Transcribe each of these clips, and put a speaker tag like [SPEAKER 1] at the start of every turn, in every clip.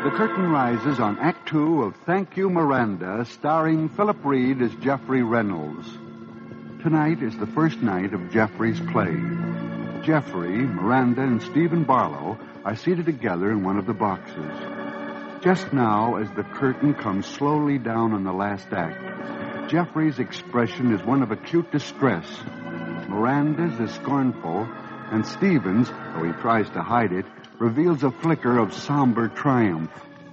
[SPEAKER 1] The curtain rises on Act Two of Thank You, Miranda, starring Philip Reed as Jeffrey Reynolds. Tonight is the first night of Jeffrey's play. Jeffrey, Miranda, and Stephen Barlow are seated together in one of the boxes. Just now, as the curtain comes slowly down on the last act, Jeffrey's expression is one of acute distress. Miranda's is scornful, and Stephen's, though he tries to hide it, reveals a flicker of somber triumph.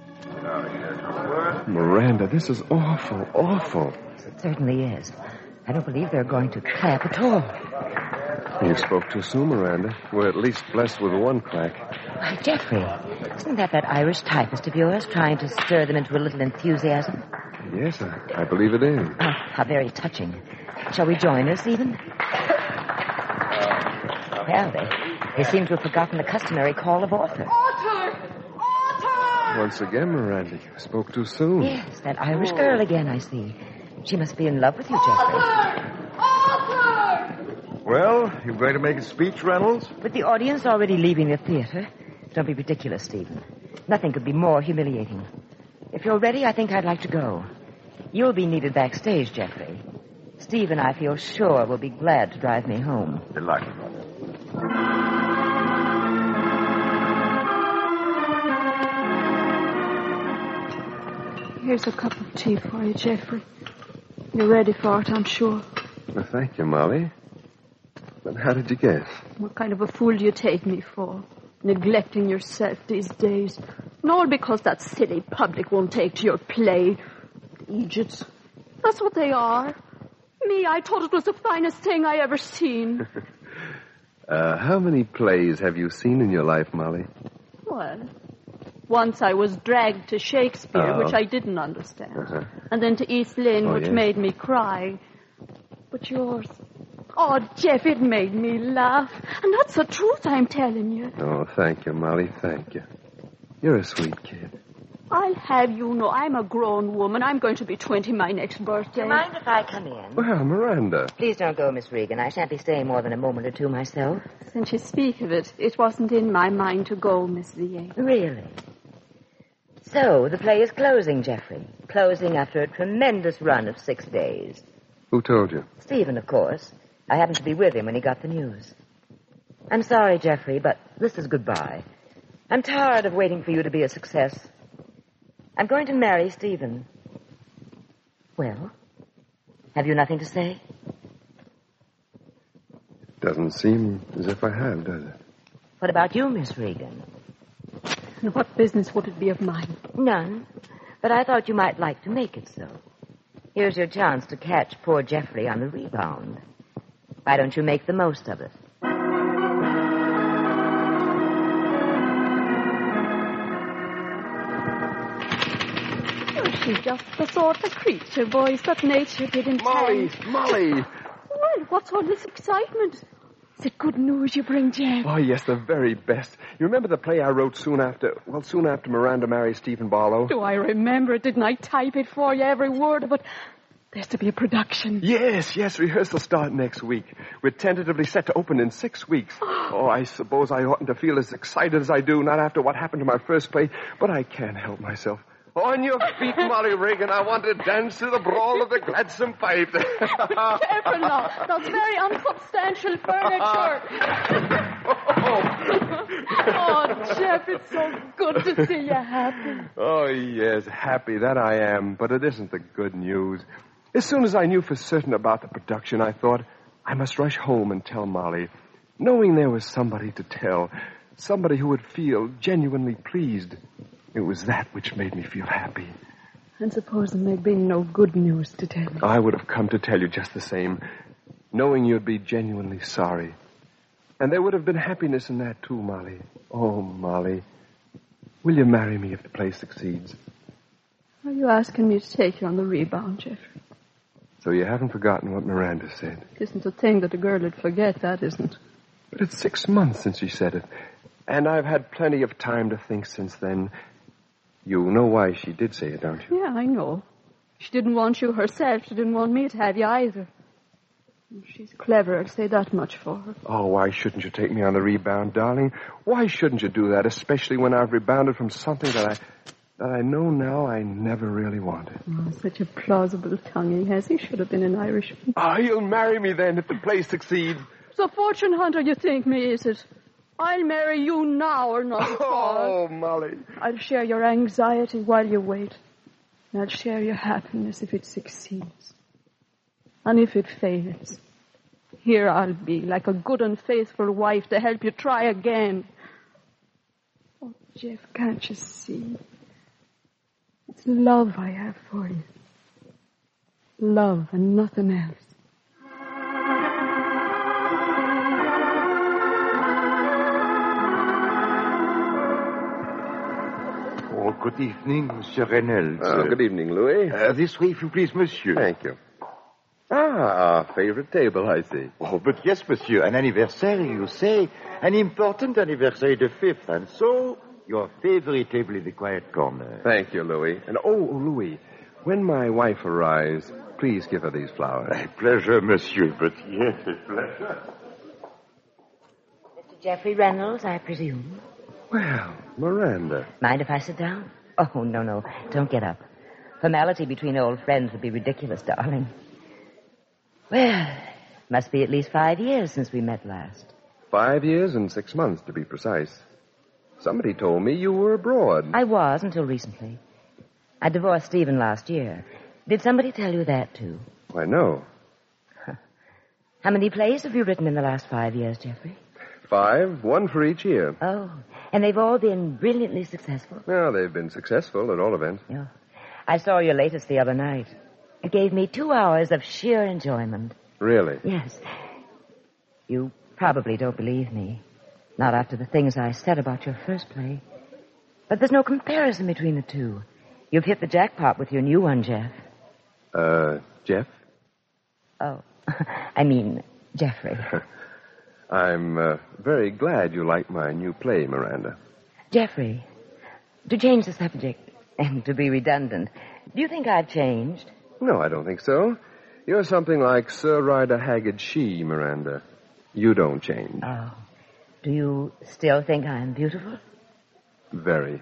[SPEAKER 2] Miranda, this is awful, awful.
[SPEAKER 3] It certainly is. I don't believe they're going to clap at all.
[SPEAKER 2] You spoke too soon, Miranda. We're at least blessed with one clack.
[SPEAKER 3] Why, Jeffrey, isn't that Irish typist of yours trying to stir them into a little enthusiasm?
[SPEAKER 2] Yes, I believe it is.
[SPEAKER 3] Oh, how very touching. Shall we join her, Stephen? Well, they seem to have forgotten the customary call of order.
[SPEAKER 4] Order!
[SPEAKER 2] Once again, Miranda, you spoke too soon.
[SPEAKER 3] Yes, that Irish girl again, I see. She must be in love with you, Jeffrey.
[SPEAKER 5] Well, you going to make a speech, Reynolds?
[SPEAKER 3] With the audience already leaving the theater. Don't be ridiculous, Stephen. Nothing could be more humiliating. If you're ready, I think I'd like to go. You'll be needed backstage, Jeffrey. Stephen, I feel sure, will be glad to drive me home.
[SPEAKER 5] Delighted.
[SPEAKER 4] Here's a cup of tea for you, Jeffrey. You're ready for it, I'm sure.
[SPEAKER 2] Well, thank you, Molly. But how did you guess?
[SPEAKER 4] What kind of a fool do you take me for? Neglecting yourself these days. And all because that silly public won't take to your play. Idiots. That's what they are. Me, I thought it was the finest thing I ever seen.
[SPEAKER 2] How many plays have you seen in your life, Molly?
[SPEAKER 4] Well, once I was dragged to Shakespeare, which I didn't understand. And then to East Lynne, which made me cry. But yours... Oh, Jeff, it made me laugh. And that's the truth I'm telling you.
[SPEAKER 2] Oh, thank you, Molly, thank you. You're a sweet kid.
[SPEAKER 4] I'll have you know I'm a grown woman. I'm going to be 20 my next birthday.
[SPEAKER 3] Do you mind if I come in?
[SPEAKER 2] Well, Miranda.
[SPEAKER 3] Please don't go, Miss Regan. I shan't be staying more than a moment or two myself.
[SPEAKER 4] Since you speak of it, it wasn't in my mind to go, Miss V.A.
[SPEAKER 3] Really? So, the play is closing, Jeffrey. Closing after a tremendous run of 6 days.
[SPEAKER 2] Who told you?
[SPEAKER 3] Stephen, of course. I happened to be with him when he got the news. I'm sorry, Jeffrey, but this is goodbye. I'm tired of waiting for you to be a success. I'm going to marry Stephen. Well, have you nothing to say?
[SPEAKER 2] It doesn't seem as if I have, does it?
[SPEAKER 3] What about you, Miss Regan?
[SPEAKER 4] And what business would it be of mine?
[SPEAKER 3] None, but I thought you might like to make it so. Here's your chance to catch poor Jeffrey on the rebound. Why don't you make the most of it?
[SPEAKER 4] Oh, she's just the sort of creature, boys, that nature did intend.
[SPEAKER 2] Molly!
[SPEAKER 4] Well, what's all this excitement? Is it good news you bring, Jeff?
[SPEAKER 2] Oh, yes, the very best. You remember the play I wrote soon after Miranda married Stephen Barlow?
[SPEAKER 4] Do I remember it? Didn't I type it for you, every word of it? There's to be a production.
[SPEAKER 2] Yes, rehearsal start next week. We're tentatively set to open in 6 weeks. Oh, I suppose I oughtn't to feel as excited as I do, not after what happened to my first play, but I can't help myself. On your feet, Molly Regan. I want to dance to the brawl of the gladsome pipe.
[SPEAKER 4] Careful now. That's very unsubstantial furniture. Oh, Jeff, it's so good to see you happy.
[SPEAKER 2] Oh, yes, happy, that I am. But it isn't the good news. As soon as I knew for certain about the production, I thought I must rush home and tell Molly, knowing there was somebody to tell, somebody who would feel genuinely pleased. It was that which made me feel happy.
[SPEAKER 4] And supposing there'd been no good news to tell me?
[SPEAKER 2] I would have come to tell you just the same, knowing you'd be genuinely sorry. And there would have been happiness in that, too, Molly. Oh, Molly, will you marry me if the play succeeds?
[SPEAKER 4] Are you asking me to take you on the rebound, Jeffrey?
[SPEAKER 2] So you haven't forgotten what Miranda said?
[SPEAKER 4] It isn't a thing that a girl would forget, that isn't.
[SPEAKER 2] But it's 6 months since she said it. And I've had plenty of time to think since then. You know why she did say it, don't you?
[SPEAKER 4] Yeah, I know. She didn't want you herself. She didn't want me to have you either. She's clever, I'll say that much for her.
[SPEAKER 2] Oh, why shouldn't you take me on the rebound, darling? Why shouldn't you do that, especially when I've rebounded from something that that I know now I never really wanted.
[SPEAKER 4] Oh, such a plausible tongue he has. He should have been an Irishman.
[SPEAKER 2] Oh, you'll marry me then if the play succeeds.
[SPEAKER 4] So fortune hunter you think me, is it? I'll marry you now or not at all.
[SPEAKER 2] Oh, Molly.
[SPEAKER 4] I'll share your anxiety while you wait. And I'll share your happiness if it succeeds. And if it fails, here I'll be, like a good and faithful wife to help you try again. Oh, Jeff, can't you see? It's love I have for you. Love and nothing else.
[SPEAKER 5] Oh, good evening, Monsieur Reynolds.
[SPEAKER 2] Good evening, Louis.
[SPEAKER 5] This way, if you please, monsieur.
[SPEAKER 2] Thank you. Ah, our favorite table, I see.
[SPEAKER 5] Oh, but yes, monsieur, an anniversary, you say. An important anniversary, the 5th, and so your favorite table in the quiet corner.
[SPEAKER 2] Thank you, Louis. And, Louis, when my wife arrives, please give her these flowers.
[SPEAKER 5] A pleasure, monsieur, but yes, a pleasure.
[SPEAKER 3] Mr. Jeffrey Reynolds, I presume.
[SPEAKER 2] Well, Miranda.
[SPEAKER 3] Mind if I sit down? Oh, no. Don't get up. Formality between old friends would be ridiculous, darling. Well, must be at least 5 years since we met last.
[SPEAKER 2] 5 years and 6 months, to be precise. Somebody told me you were abroad.
[SPEAKER 3] I was until recently. I divorced Stephen last year. Did somebody tell you that, too?
[SPEAKER 2] I know.
[SPEAKER 3] How many plays have you written in the last 5 years, Jeffrey?
[SPEAKER 2] 5, one for each year.
[SPEAKER 3] Oh, and they've all been brilliantly successful?
[SPEAKER 2] Well, they've been successful at all events.
[SPEAKER 3] Yeah. I saw your latest the other night. It gave me 2 hours of sheer enjoyment.
[SPEAKER 2] Really?
[SPEAKER 3] Yes. You probably don't believe me. Not after the things I said about your first play. But there's no comparison between the two. You've hit the jackpot with your new one, Jeff.
[SPEAKER 2] Jeff?
[SPEAKER 3] Oh, I mean, Jeffrey.
[SPEAKER 2] I'm very glad you like my new play, Miranda.
[SPEAKER 3] Jeffrey, to change the subject, and to be redundant, do you think I've changed?
[SPEAKER 2] No, I don't think so. You're something like Sir Rider Haggard She, Miranda. You don't change.
[SPEAKER 3] Oh. Do you still think I'm beautiful?
[SPEAKER 2] Very.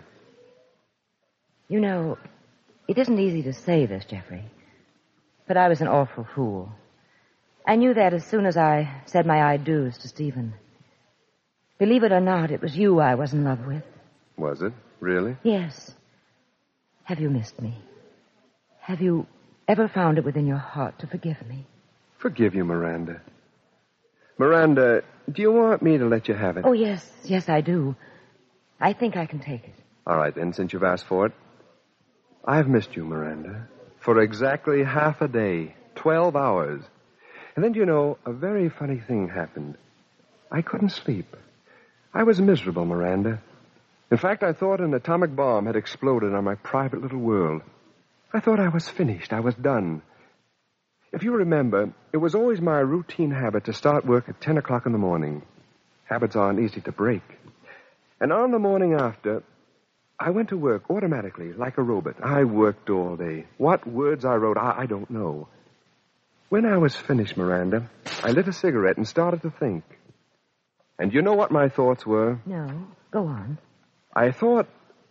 [SPEAKER 3] You know, it isn't easy to say this, Jeffrey, but I was an awful fool. I knew that as soon as I said my I-do's to Stephen. Believe it or not, it was you I was in love with.
[SPEAKER 2] Was it? Really?
[SPEAKER 3] Yes. Have you missed me? Have you ever found it within your heart to forgive me?
[SPEAKER 2] Forgive you, Miranda. Miranda, do you want me to let you have it?
[SPEAKER 3] Oh, yes, I do. I think I can take it.
[SPEAKER 2] All right, then, since you've asked for it. I've missed you, Miranda, for exactly half a day, 12 hours. And then, you know, a very funny thing happened. I couldn't sleep. I was miserable, Miranda. In fact, I thought an atomic bomb had exploded on my private little world. I thought I was finished. I was done. If you remember, it was always my routine habit to start work at 10 o'clock in the morning. Habits aren't easy to break. And on the morning after, I went to work automatically, like a robot. I worked all day. What words I wrote, I don't know. When I was finished, Miranda, I lit a cigarette and started to think. And you know what my thoughts were?
[SPEAKER 3] No, go on.
[SPEAKER 2] I thought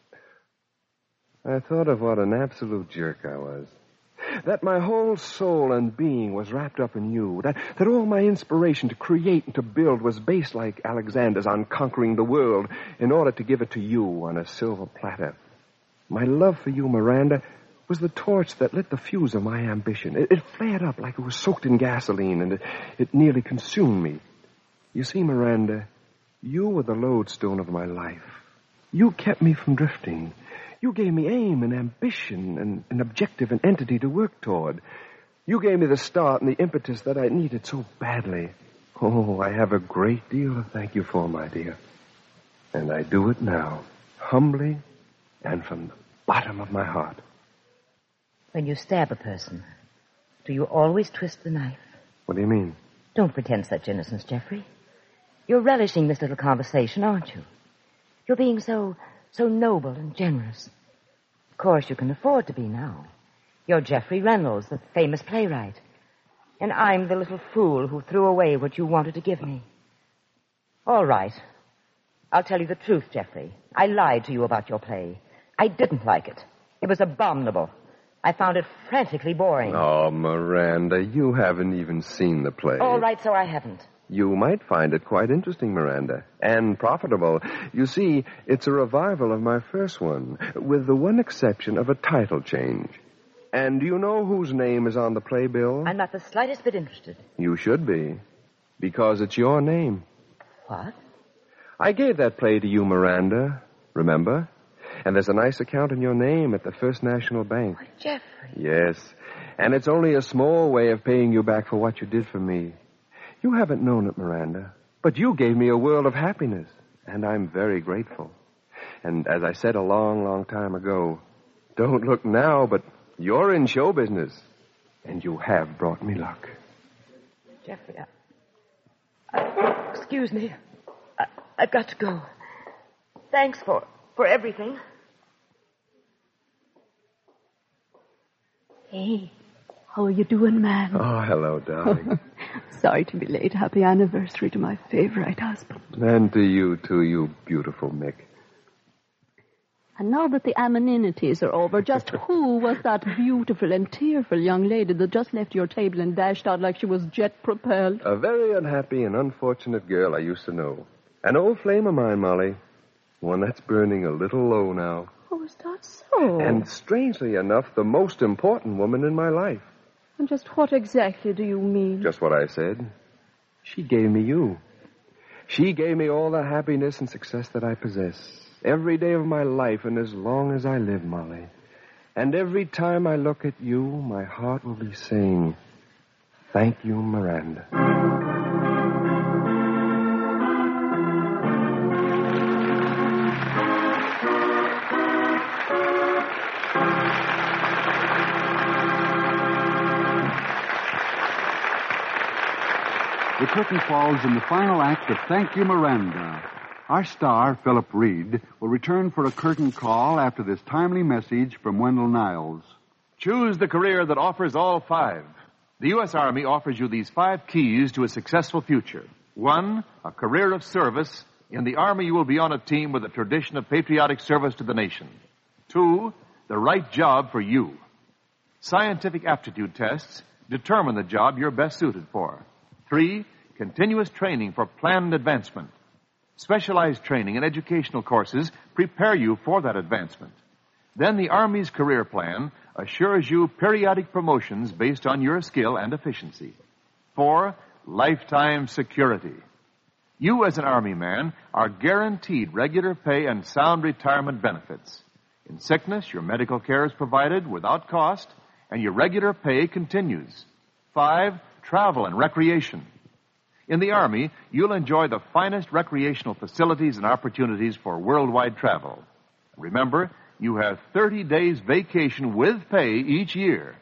[SPEAKER 2] of what an absolute jerk I was. That my whole soul and being was wrapped up in you. That all my inspiration to create and to build was based like Alexander's on conquering the world in order to give it to you on a silver platter. My love for you, Miranda, was the torch that lit the fuse of my ambition. It flared up like it was soaked in gasoline, and it nearly consumed me. You see, Miranda, you were the lodestone of my life. You kept me from drifting. You gave me aim and ambition and an objective and entity to work toward. You gave me the start and the impetus that I needed so badly. Oh, I have a great deal to thank you for, my dear. And I do it now, humbly and from the bottom of my heart.
[SPEAKER 3] When you stab a person, do you always twist the knife?
[SPEAKER 2] What do you mean?
[SPEAKER 3] Don't pretend such innocence, Jeffrey. You're relishing this little conversation, aren't you? You're being so noble and generous. Of course, you can afford to be now. You're Jeffrey Reynolds, the famous playwright. And I'm the little fool who threw away what you wanted to give me. All right. I'll tell you the truth, Jeffrey. I lied to you about your play. I didn't like it. It was abominable. I found it frantically boring.
[SPEAKER 2] Oh, Miranda, you haven't even seen the play.
[SPEAKER 3] All right, so I haven't.
[SPEAKER 2] You might find it quite interesting, Miranda, and profitable. You see, it's a revival of my first one, with the one exception of a title change. And do you know whose name is on the playbill?
[SPEAKER 3] I'm not the slightest bit interested.
[SPEAKER 2] You should be, because it's your name.
[SPEAKER 3] What?
[SPEAKER 2] I gave that play to you, Miranda, remember? And there's a nice account in your name at the First National Bank.
[SPEAKER 3] Oh, Jeffrey.
[SPEAKER 2] Yes, and it's only a small way of paying you back for what you did for me. You haven't known it, Miranda, but you gave me a world of happiness, and I'm very grateful. And as I said a long, long time ago, don't look now, but you're in show business, and you have brought me luck.
[SPEAKER 3] Jeffrey, excuse me. I've got to go. Thanks for everything.
[SPEAKER 4] Hey, how are you doing, man?
[SPEAKER 2] Oh, hello, darling.
[SPEAKER 4] Sorry to be late. Happy anniversary to my favorite husband.
[SPEAKER 2] And to you, too, you beautiful Mick.
[SPEAKER 4] And now that the amenities are over, just who was that beautiful and tearful young lady that just left your table and dashed out like she was jet-propelled?
[SPEAKER 2] A very unhappy and unfortunate girl I used to know. An old flame of mine, Molly. One that's burning a little low now.
[SPEAKER 4] Oh, is that so?
[SPEAKER 2] And strangely enough, the most important woman in my life.
[SPEAKER 4] And just what exactly do you mean?
[SPEAKER 2] Just what I said. She gave me you. She gave me all the happiness and success that I possess. Every day of my life and as long as I live, Molly. And every time I look at you, my heart will be saying, thank you, Miranda.
[SPEAKER 1] The curtain falls in the final act of Thank You, Miranda. Our star, Philip Reed, will return for a curtain call after this timely message from Wendell Niles.
[SPEAKER 6] Choose the career that offers all five. The U.S. Army offers you these 5 keys to a successful future. 1, a career of service. In the Army, you will be on a team with a tradition of patriotic service to the nation. 2, the right job for you. Scientific aptitude tests determine the job you're best suited for. 3, continuous training for planned advancement. Specialized training and educational courses prepare you for that advancement. Then the Army's career plan assures you periodic promotions based on your skill and efficiency. 4, lifetime security. You as an Army man are guaranteed regular pay and sound retirement benefits. In sickness, your medical care is provided without cost, and your regular pay continues. 5, travel and recreation. In the Army, you'll enjoy the finest recreational facilities and opportunities for worldwide travel. Remember, you have 30 days vacation with pay each year.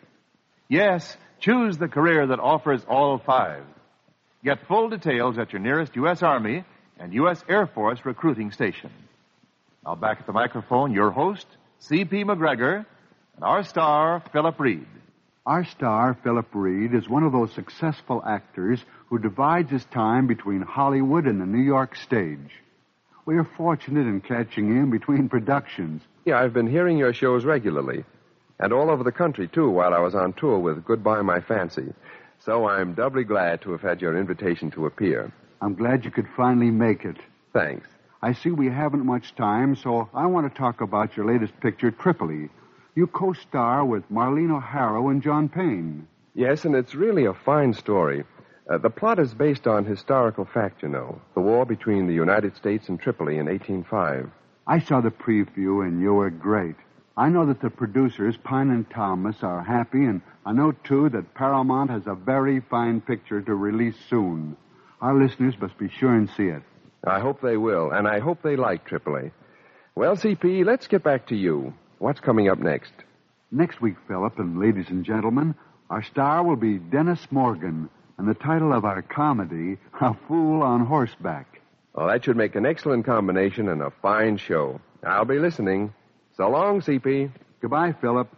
[SPEAKER 6] Yes, choose the career that offers all 5. Get full details at your nearest U.S. Army and U.S. Air Force recruiting station. Now back at the microphone, your host, C.P. McGregor, and our star, Philip Reed.
[SPEAKER 1] Our star, Philip Reed, is one of those successful actors who divides his time between Hollywood and the New York stage. We are fortunate in catching him between productions.
[SPEAKER 2] Yeah, I've been hearing your shows regularly. And all over the country, too, while I was on tour with Goodbye My Fancy. So I'm doubly glad to have had your invitation to appear.
[SPEAKER 1] I'm glad you could finally make it.
[SPEAKER 2] Thanks.
[SPEAKER 1] I see we haven't much time, so I want to talk about your latest picture, Tripoli. You co-star with Marlene O'Hara and John Payne.
[SPEAKER 2] Yes, and it's really a fine story. The plot is based on historical fact, you know. The war between the United States and Tripoli in 1805.
[SPEAKER 1] I saw the preview, and you were great. I know that the producers, Pine and Thomas, are happy, and I know, too, that Paramount has a very fine picture to release soon. Our listeners must be sure and see it.
[SPEAKER 2] I hope they will, and I hope they like Tripoli. Well, CP, let's get back to you. What's coming up next?
[SPEAKER 1] Next week, Philip, and ladies and gentlemen, our star will be Dennis Morgan, and the title of our comedy, A Fool on Horseback.
[SPEAKER 2] Well, that should make an excellent combination and a fine show. I'll be listening. So long, CP.
[SPEAKER 1] Goodbye, Philip.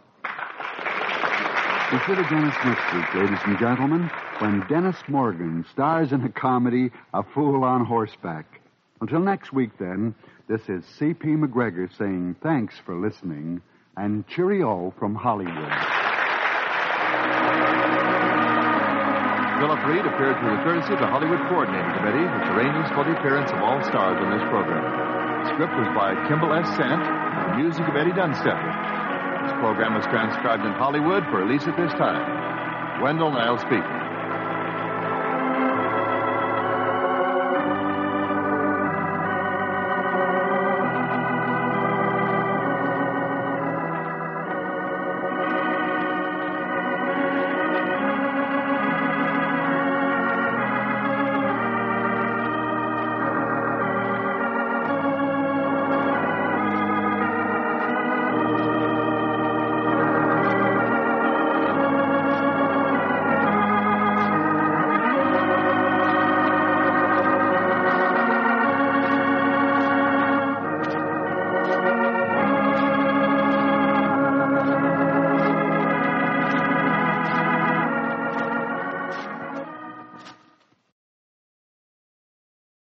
[SPEAKER 1] Be sure to join us next week, ladies and gentlemen, when Dennis Morgan stars in a comedy, A Fool on Horseback. Until next week, then, This is C.P. McGregor saying thanks for listening and cheerio from Hollywood.
[SPEAKER 6] Philip Reed appeared through the courtesy of the Hollywood Coordinating Committee, which arranges for the appearance of all stars in this program. The script was by Kimball S. Sant, with the music of Eddie Dunstepper. This program was transcribed in Hollywood for release at this time. Wendell Niles speaking.